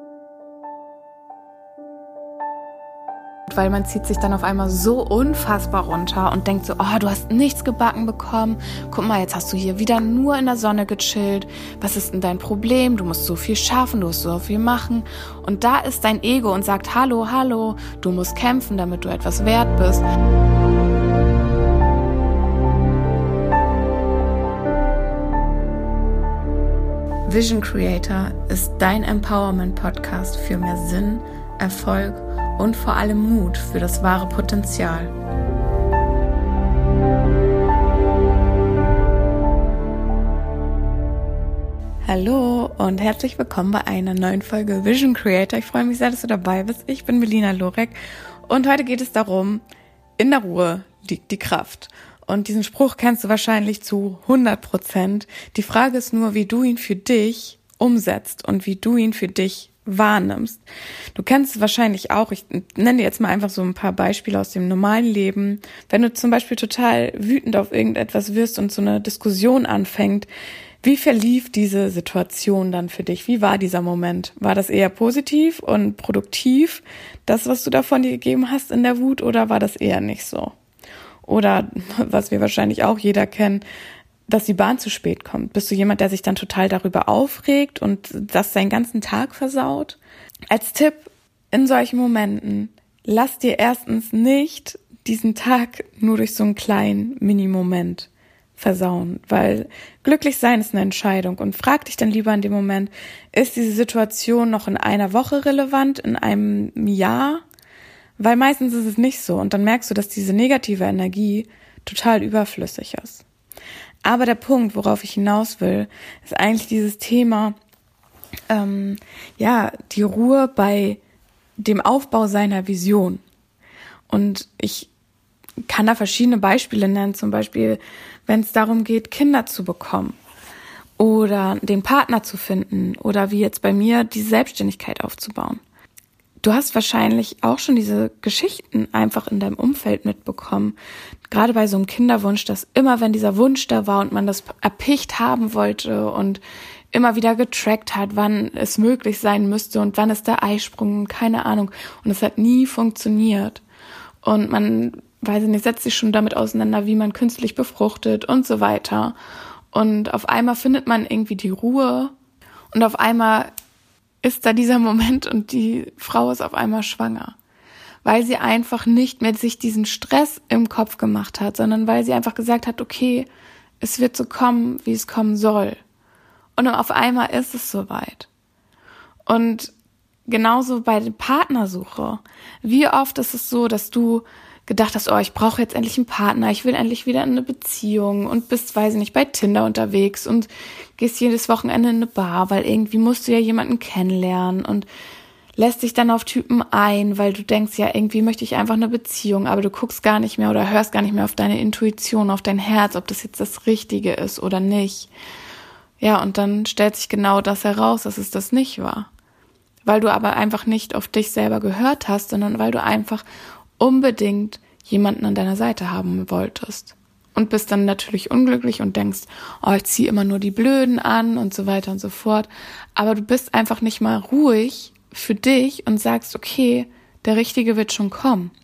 Weil man zieht sich dann auf einmal so unfassbar runter und denkt so, oh, du hast nichts gebacken bekommen. Guck mal, jetzt hast du hier wieder nur in der Sonne gechillt. Was ist denn dein Problem? Du musst so viel schaffen, du musst so viel machen. Und da ist dein Ego und sagt, hallo, du musst kämpfen, damit du etwas wert bist. Vision Creator ist dein Empowerment-Podcast für mehr Sinn, Erfolg und vor allem Mut für das wahre Potenzial. Hallo und herzlich willkommen bei einer neuen Folge Vision Creator. Ich freue mich sehr, dass du dabei bist. Ich bin Melina Lorek und heute geht es darum, in der Ruhe liegt die Kraft. Und diesen Spruch kennst du wahrscheinlich zu 100%. Die Frage ist nur, wie du ihn für dich umsetzt und wie du ihn für dich wahrnimmst. Du kennst es wahrscheinlich auch, ich nenne dir jetzt mal einfach so ein paar Beispiele aus dem normalen Leben. Wenn du zum Beispiel total wütend auf irgendetwas wirst und so eine Diskussion anfängt, wie verlief diese Situation dann für dich? Wie war dieser Moment? War das eher positiv und produktiv, das, was du davon dir gegeben hast in der Wut, oder war das eher nicht so? Oder, was wir wahrscheinlich auch jeder kennen, dass die Bahn zu spät kommt. Bist du jemand, der sich dann total darüber aufregt und das seinen ganzen Tag versaut? Als Tipp in solchen Momenten, lass dir erstens nicht diesen Tag nur durch so einen kleinen Mini-Moment versauen, weil glücklich sein ist eine Entscheidung, und frag dich dann lieber in dem Moment, ist diese Situation noch in einer Woche relevant, in einem Jahr? Weil meistens ist es nicht so, und dann merkst du, dass diese negative Energie total überflüssig ist. Aber der Punkt, worauf ich hinaus will, ist eigentlich dieses Thema, die Ruhe bei dem Aufbau seiner Vision. Und ich kann da verschiedene Beispiele nennen, zum Beispiel, wenn es darum geht, Kinder zu bekommen oder den Partner zu finden oder wie jetzt bei mir die Selbstständigkeit aufzubauen. Du hast wahrscheinlich auch schon diese Geschichten einfach in deinem Umfeld mitbekommen. Gerade bei so einem Kinderwunsch, dass immer, wenn dieser Wunsch da war und man das erpicht haben wollte und immer wieder getrackt hat, wann es möglich sein müsste und wann ist der Eisprung, keine Ahnung. Und es hat nie funktioniert. Und man, weiß ich nicht, setzt sich schon damit auseinander, wie man künstlich befruchtet und so weiter. Und auf einmal findet man irgendwie die Ruhe und auf einmal ist da dieser Moment und die Frau ist auf einmal schwanger, weil sie einfach nicht mehr sich diesen Stress im Kopf gemacht hat, sondern weil sie einfach gesagt hat, okay, es wird so kommen, wie es kommen soll. Und dann auf einmal ist es soweit. Und genauso bei der Partnersuche. Wie oft ist es so, dass du gedacht hast, oh, ich brauche jetzt endlich einen Partner, ich will endlich wieder in eine Beziehung, und bist, weiß ich nicht, bei Tinder unterwegs und gehst jedes Wochenende in eine Bar, weil irgendwie musst du ja jemanden kennenlernen, und lässt dich dann auf Typen ein, weil du denkst, ja, irgendwie möchte ich einfach eine Beziehung, aber du guckst gar nicht mehr oder hörst gar nicht mehr auf deine Intuition, auf dein Herz, ob das jetzt das Richtige ist oder nicht. Ja, und dann stellt sich genau das heraus, dass es das nicht war. Weil du aber einfach nicht auf dich selber gehört hast, sondern weil du einfach unbedingt jemanden an deiner Seite haben wolltest. Und bist dann natürlich unglücklich und denkst, oh, ich ziehe immer nur die Blöden an und so weiter und so fort. Aber du bist einfach nicht mal ruhig für dich und sagst, okay, der Richtige wird schon kommen.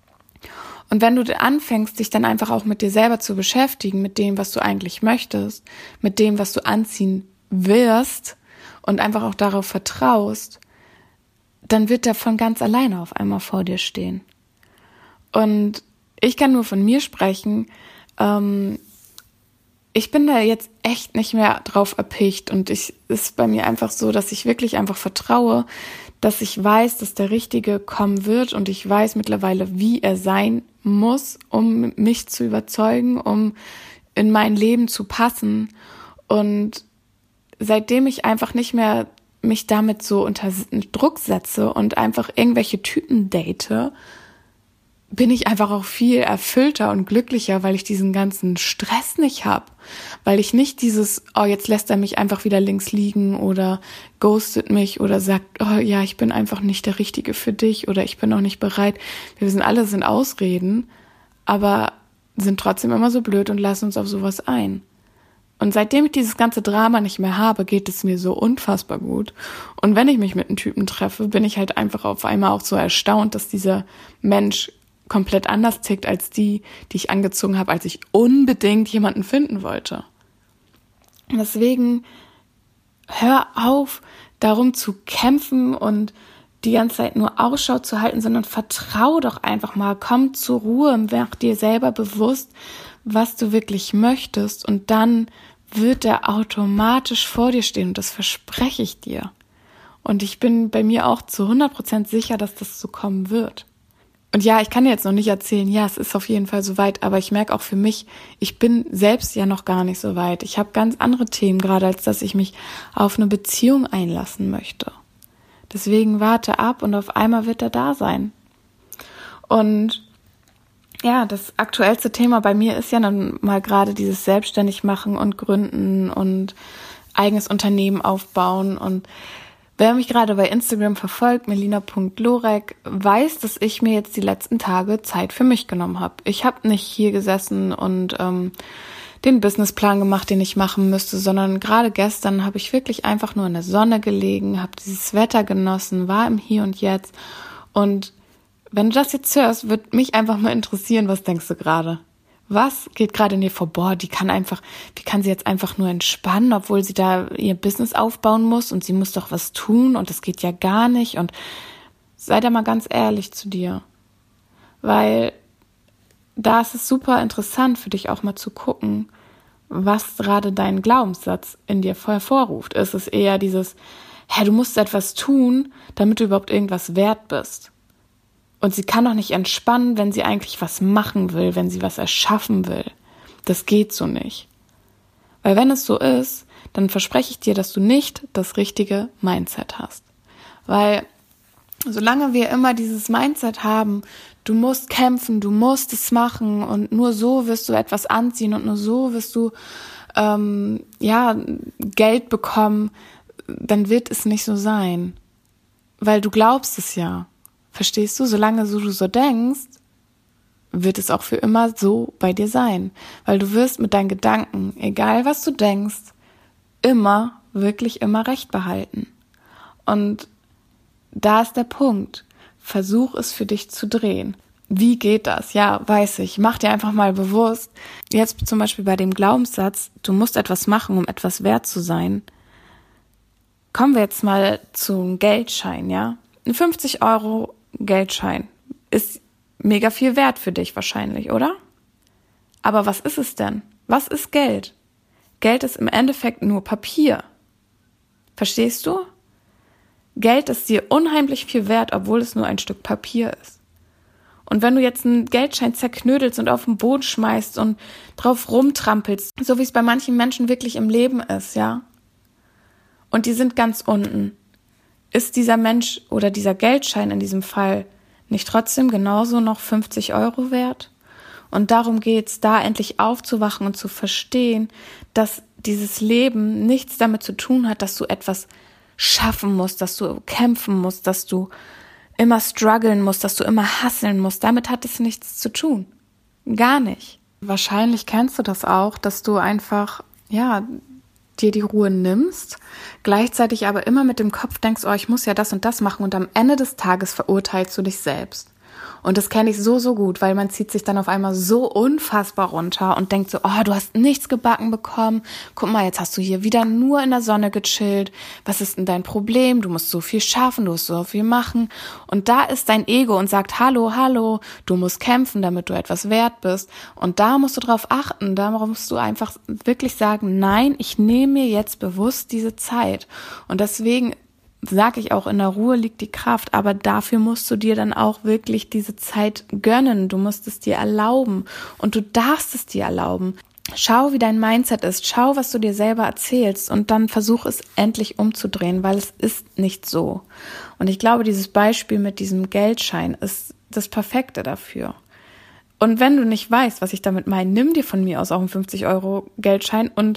Und wenn du anfängst, dich dann einfach auch mit dir selber zu beschäftigen, mit dem, was du eigentlich möchtest, mit dem, was du anziehen wirst, und einfach auch darauf vertraust, dann wird der von ganz alleine auf einmal vor dir stehen. Und ich kann nur von mir sprechen, ich bin da jetzt echt nicht mehr drauf erpicht, und es ist bei mir einfach so, dass ich wirklich einfach vertraue, dass ich weiß, dass der Richtige kommen wird, und ich weiß mittlerweile, wie er sein muss, um mich zu überzeugen, um in mein Leben zu passen. Und seitdem ich einfach nicht mehr mich damit so unter Druck setze und einfach irgendwelche Typen date, bin ich einfach auch viel erfüllter und glücklicher, weil ich diesen ganzen Stress nicht habe. Weil ich nicht dieses, oh, jetzt lässt er mich einfach wieder links liegen oder ghostet mich oder sagt, oh ja, ich bin einfach nicht der Richtige für dich oder ich bin noch nicht bereit. Wir sind Ausreden, aber sind trotzdem immer so blöd und lassen uns auf sowas ein. Und seitdem ich dieses ganze Drama nicht mehr habe, geht es mir so unfassbar gut. Und wenn ich mich mit einem Typen treffe, bin ich halt einfach auf einmal auch so erstaunt, dass dieser Mensch komplett anders tickt als die ich angezogen habe, als ich unbedingt jemanden finden wollte. Und deswegen hör auf, darum zu kämpfen und die ganze Zeit nur Ausschau zu halten, sondern vertrau doch einfach mal, komm zur Ruhe, mach dir selber bewusst, was du wirklich möchtest und dann wird er automatisch vor dir stehen und das verspreche ich dir. Und ich bin bei mir auch zu 100% sicher, dass das so kommen wird. Und ja, ich kann dir jetzt noch nicht erzählen, ja, es ist auf jeden Fall so weit, aber ich merke auch für mich, ich bin selbst ja noch gar nicht so weit. Ich habe ganz andere Themen gerade, als dass ich mich auf eine Beziehung einlassen möchte. Deswegen warte ab und auf einmal wird er da sein. Und ja, das aktuellste Thema bei mir ist ja dann mal gerade dieses Selbstständigmachen und Gründen und eigenes Unternehmen aufbauen. Und wer mich gerade bei Instagram verfolgt, melina.lorek, weiß, dass ich mir jetzt die letzten Tage Zeit für mich genommen habe. Ich habe nicht hier gesessen und den Businessplan gemacht, den ich machen müsste, sondern gerade gestern habe ich wirklich einfach nur in der Sonne gelegen, habe dieses Wetter genossen, war im Hier und Jetzt. Und wenn du das jetzt hörst, würde mich einfach mal interessieren, was denkst du gerade? Was geht gerade in dir vor? Boah, wie kann sie jetzt einfach nur entspannen, obwohl sie da ihr Business aufbauen muss und sie muss doch was tun und das geht ja gar nicht. Und sei da mal ganz ehrlich zu dir, weil da ist es super interessant für dich auch mal zu gucken, was gerade dein Glaubenssatz in dir hervorruft. Ist es eher dieses, du musst etwas tun, damit du überhaupt irgendwas wert bist. Und sie kann doch nicht entspannen, wenn sie eigentlich was machen will, wenn sie was erschaffen will. Das geht so nicht. Weil wenn es so ist, dann verspreche ich dir, dass du nicht das richtige Mindset hast. Weil solange wir immer dieses Mindset haben, du musst kämpfen, du musst es machen und nur so wirst du etwas anziehen und nur so wirst du Geld bekommen, dann wird es nicht so sein. Weil du glaubst es ja. Verstehst du? Solange du so denkst, wird es auch für immer so bei dir sein. Weil du wirst mit deinen Gedanken, egal was du denkst, immer, wirklich immer Recht behalten. Und da ist der Punkt. Versuch es für dich zu drehen. Wie geht das? Ja, weiß ich. Mach dir einfach mal bewusst, jetzt zum Beispiel bei dem Glaubenssatz, du musst etwas machen, um etwas wert zu sein. Kommen wir jetzt mal zum Geldschein, ja? Ein 50 € Geldschein ist mega viel wert für dich wahrscheinlich, oder? Aber was ist es denn? Was ist Geld? Geld ist im Endeffekt nur Papier. Verstehst du? Geld ist dir unheimlich viel wert, obwohl es nur ein Stück Papier ist. Und wenn du jetzt einen Geldschein zerknödelst und auf den Boden schmeißt und drauf rumtrampelst, so wie es bei manchen Menschen wirklich im Leben ist, ja? Und die sind ganz unten. Ist dieser Mensch oder dieser Geldschein in diesem Fall nicht trotzdem genauso noch 50 € wert? Und darum geht's, da endlich aufzuwachen und zu verstehen, dass dieses Leben nichts damit zu tun hat, dass du etwas schaffen musst, dass du kämpfen musst, dass du immer strugglen musst, dass du immer hustlen musst. Damit hat es nichts zu tun. Gar nicht. Wahrscheinlich kennst du das auch, dass du einfach, dir die Ruhe nimmst, gleichzeitig aber immer mit dem Kopf denkst, ich muss ja das und das machen und am Ende des Tages verurteilst du dich selbst. Und das kenne ich so, so gut, weil man zieht sich dann auf einmal so unfassbar runter und denkt so, du hast nichts gebacken bekommen. Guck mal, jetzt hast du hier wieder nur in der Sonne gechillt. Was ist denn dein Problem? Du musst so viel schaffen, du musst so viel machen. Und da ist dein Ego und sagt, hallo, du musst kämpfen, damit du etwas wert bist. Und da musst du drauf achten, da musst du einfach wirklich sagen, nein, ich nehme mir jetzt bewusst diese Zeit. Und deswegen sag ich auch, in der Ruhe liegt die Kraft, aber dafür musst du dir dann auch wirklich diese Zeit gönnen. Du musst es dir erlauben und du darfst es dir erlauben. Schau, wie dein Mindset ist, schau, was du dir selber erzählst und dann versuch es endlich umzudrehen, weil es ist nicht so. Und ich glaube, dieses Beispiel mit diesem Geldschein ist das Perfekte dafür. Und wenn du nicht weißt, was ich damit meine, nimm dir von mir aus auch einen 50 € Geldschein und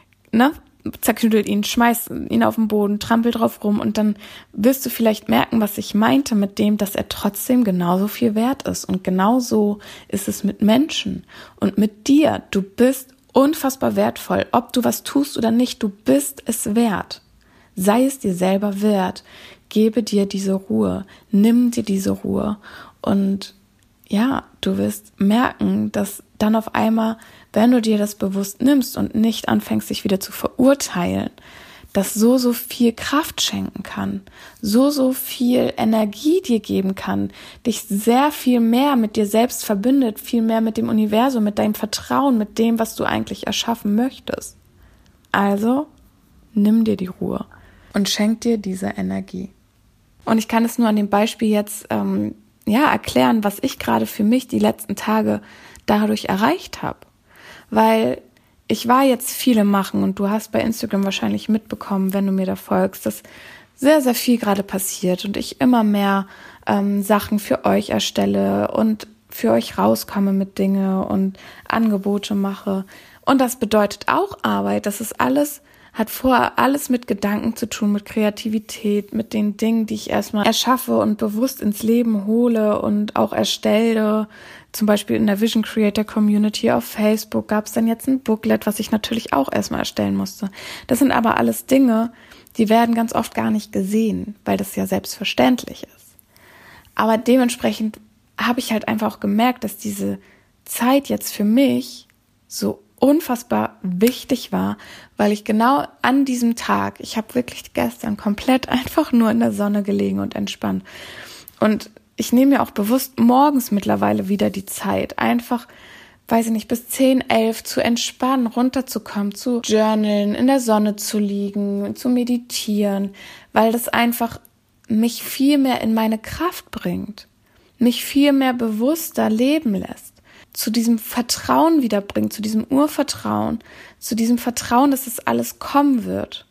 zerknüttelt ihn, schmeißt ihn auf den Boden, trampelt drauf rum und dann wirst du vielleicht merken, was ich meinte mit dem, dass er trotzdem genauso viel wert ist. Und genauso ist es mit Menschen und mit dir. Du bist unfassbar wertvoll. Ob du was tust oder nicht, du bist es wert. Sei es dir selber wert. Gebe dir diese Ruhe. Nimm dir diese Ruhe. Und ja, du wirst merken, dass dann auf einmal, wenn du dir das bewusst nimmst und nicht anfängst, dich wieder zu verurteilen, das so viel Kraft schenken kann, so viel Energie dir geben kann, dich sehr viel mehr mit dir selbst verbindet, viel mehr mit dem Universum, mit deinem Vertrauen, mit dem, was du eigentlich erschaffen möchtest. Also, nimm dir die Ruhe und schenk dir diese Energie. Und ich kann es nur an dem Beispiel jetzt erklären, was ich gerade für mich die letzten Tage dadurch erreicht habe. Weil ich war jetzt viele machen und du hast bei Instagram wahrscheinlich mitbekommen, wenn du mir da folgst, dass sehr, sehr viel gerade passiert und ich immer mehr Sachen für euch erstelle und für euch rauskomme mit Dinge und Angebote mache. Und das bedeutet auch Arbeit. Das ist alles, hat vorher alles mit Gedanken zu tun, mit Kreativität, mit den Dingen, die ich erstmal erschaffe und bewusst ins Leben hole und auch erstelle. Zum Beispiel in der Vision Creator Community auf Facebook gab es dann jetzt ein Booklet, was ich natürlich auch erstmal erstellen musste. Das sind aber alles Dinge, die werden ganz oft gar nicht gesehen, weil das ja selbstverständlich ist. Aber dementsprechend habe ich halt einfach auch gemerkt, dass diese Zeit jetzt für mich so unfassbar wichtig war, weil ich genau an diesem Tag, ich habe wirklich gestern komplett einfach nur in der Sonne gelegen und entspannt. Und ich nehme mir auch bewusst morgens mittlerweile wieder die Zeit, einfach, weiß ich nicht, bis 10, 11 zu entspannen, runterzukommen, zu journalen, in der Sonne zu liegen, zu meditieren, weil das einfach mich viel mehr in meine Kraft bringt, mich viel mehr bewusster leben lässt, zu diesem Vertrauen wiederbringt, zu diesem Urvertrauen, zu diesem Vertrauen, dass es alles kommen wird.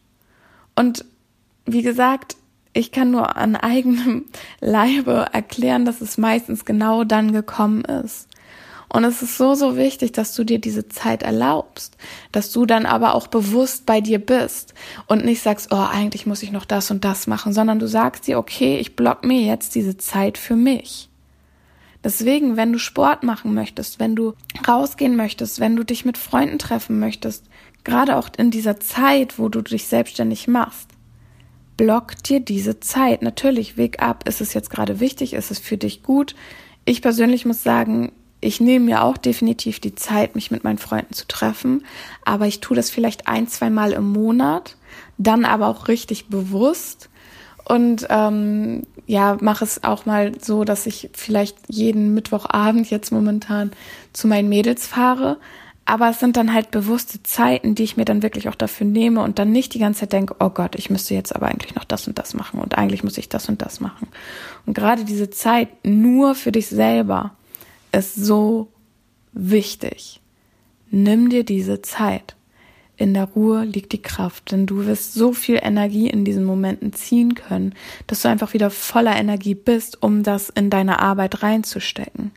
Und wie gesagt, ich kann nur an eigenem Leibe erklären, dass es meistens genau dann gekommen ist. Und es ist so wichtig, dass du dir diese Zeit erlaubst, dass du dann aber auch bewusst bei dir bist und nicht sagst, oh, eigentlich muss ich noch das und das machen, sondern du sagst dir, okay, ich block mir jetzt diese Zeit für mich. Deswegen, wenn du Sport machen möchtest, wenn du rausgehen möchtest, wenn du dich mit Freunden treffen möchtest, gerade auch in dieser Zeit, wo du dich selbstständig machst, block dir diese Zeit. Natürlich, Weg ab, ist es jetzt gerade wichtig, ist es für dich gut? Ich persönlich muss sagen, ich nehme mir auch definitiv die Zeit, mich mit meinen Freunden zu treffen, aber ich tue das vielleicht 1-2 Mal im Monat, dann aber auch richtig bewusst und mache es auch mal so, dass ich vielleicht jeden Mittwochabend jetzt momentan zu meinen Mädels fahre. Aber es sind dann halt bewusste Zeiten, die ich mir dann wirklich auch dafür nehme und dann nicht die ganze Zeit denke, oh Gott, ich müsste jetzt aber eigentlich noch das und das machen und eigentlich muss ich das und das machen. Und gerade diese Zeit nur für dich selber ist so wichtig. Nimm dir diese Zeit. In der Ruhe liegt die Kraft, denn du wirst so viel Energie in diesen Momenten ziehen können, dass du einfach wieder voller Energie bist, um das in deine Arbeit reinzustecken.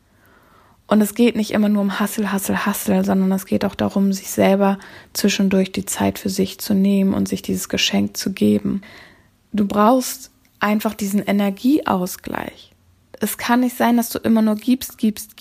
Und es geht nicht immer nur um Hustle, sondern es geht auch darum, sich selber zwischendurch die Zeit für sich zu nehmen und sich dieses Geschenk zu geben. Du brauchst einfach diesen Energieausgleich. Es kann nicht sein, dass du immer nur gibst,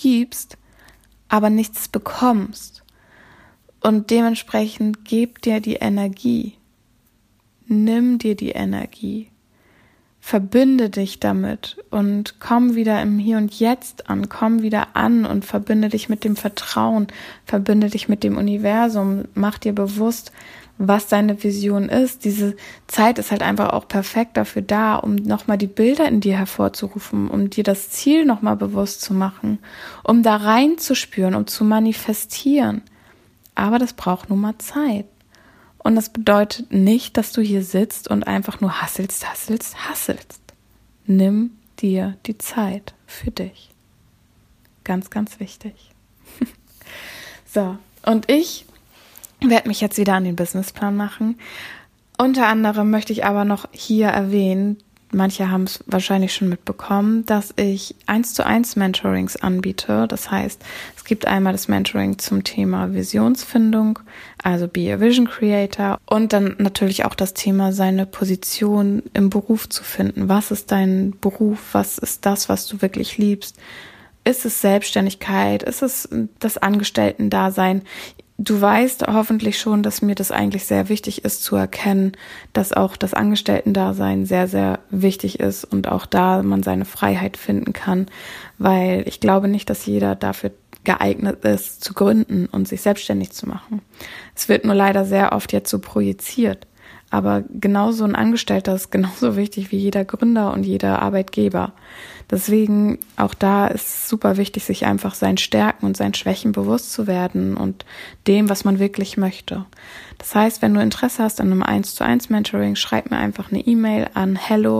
aber nichts bekommst. Und dementsprechend gib dir die Energie. Nimm dir die Energie. Verbinde dich damit und komm wieder im Hier und Jetzt an, komm wieder an und verbinde dich mit dem Vertrauen, verbinde dich mit dem Universum, mach dir bewusst, was deine Vision ist. Diese Zeit ist halt einfach auch perfekt dafür da, um nochmal die Bilder in dir hervorzurufen, um dir das Ziel nochmal bewusst zu machen, um da reinzuspüren, um zu manifestieren. Aber das braucht nun mal Zeit. Und das bedeutet nicht, dass du hier sitzt und einfach nur hasselst. Nimm dir die Zeit für dich. Ganz, ganz wichtig. So, und ich werde mich jetzt wieder an den Businessplan machen. Unter anderem möchte ich aber noch hier erwähnen, manche haben es wahrscheinlich schon mitbekommen, dass ich 1:1 Mentorings anbiete. Das heißt, es gibt einmal das Mentoring zum Thema Visionsfindung, also Be a Vision Creator, und dann natürlich auch das Thema, seine Position im Beruf zu finden. Was ist dein Beruf? Was ist das, was du wirklich liebst? Ist es Selbstständigkeit? Ist es das Angestellten-Dasein? du weißt hoffentlich schon, dass mir das eigentlich sehr wichtig ist zu erkennen, dass auch das Angestellten-Dasein sehr, sehr wichtig ist und auch da man seine Freiheit finden kann, weil ich glaube nicht, dass jeder dafür geeignet ist, zu gründen und sich selbstständig zu machen. Es wird nur leider sehr oft jetzt so projiziert. Aber genauso ein Angestellter ist genauso wichtig wie jeder Gründer und jeder Arbeitgeber. Deswegen auch da ist es super wichtig, sich einfach seinen Stärken und seinen Schwächen bewusst zu werden und dem, was man wirklich möchte. Das heißt, wenn du Interesse hast an einem 1:1 Mentoring, schreib mir einfach eine E-Mail an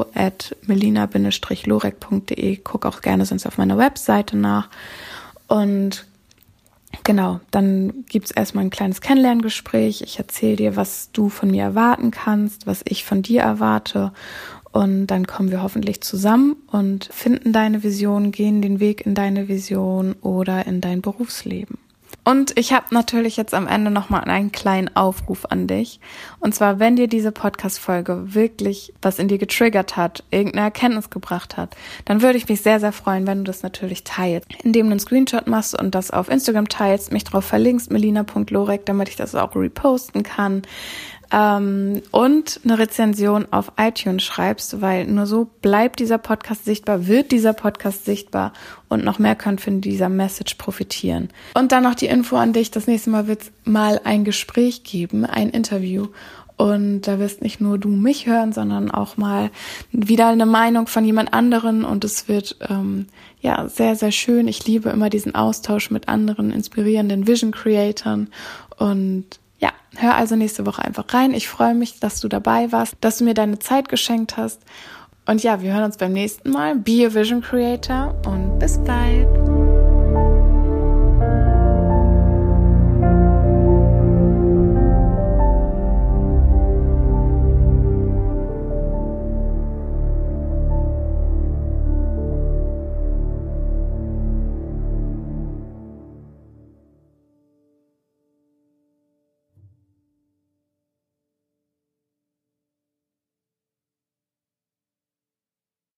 hello@melina-lorek.de. Guck auch gerne sonst auf meiner Webseite nach. Und genau, dann gibt's erstmal ein kleines Kennenlerngespräch. Ich erzähle dir, was du von mir erwarten kannst, was ich von dir erwarte. Und dann kommen wir hoffentlich zusammen und finden deine Vision, gehen den Weg in deine Vision oder in dein Berufsleben. Und ich habe natürlich jetzt am Ende nochmal einen kleinen Aufruf an dich. Und zwar, wenn dir diese Podcast-Folge wirklich was in dir getriggert hat, irgendeine Erkenntnis gebracht hat, dann würde ich mich sehr, sehr freuen, wenn du das natürlich teilst. Indem du einen Screenshot machst und das auf Instagram teilst, mich drauf verlinkst, melina.lorek, damit ich das auch reposten kann. Und eine Rezension auf iTunes schreibst, weil nur so bleibt dieser Podcast sichtbar, wird dieser Podcast sichtbar und noch mehr können von dieser Message profitieren. Und dann noch die Info an dich, das nächste Mal wird es mal ein Gespräch geben, ein Interview. Und da wirst nicht nur du mich hören, sondern auch mal wieder eine Meinung von jemand anderen. Und es wird sehr, sehr schön. Ich liebe immer diesen Austausch mit anderen inspirierenden Vision Creatoren. Und ja, hör also nächste Woche einfach rein. Ich freue mich, dass du dabei warst, dass du mir deine Zeit geschenkt hast. Und ja, wir hören uns beim nächsten Mal. Be a Vision Creator und bis bald.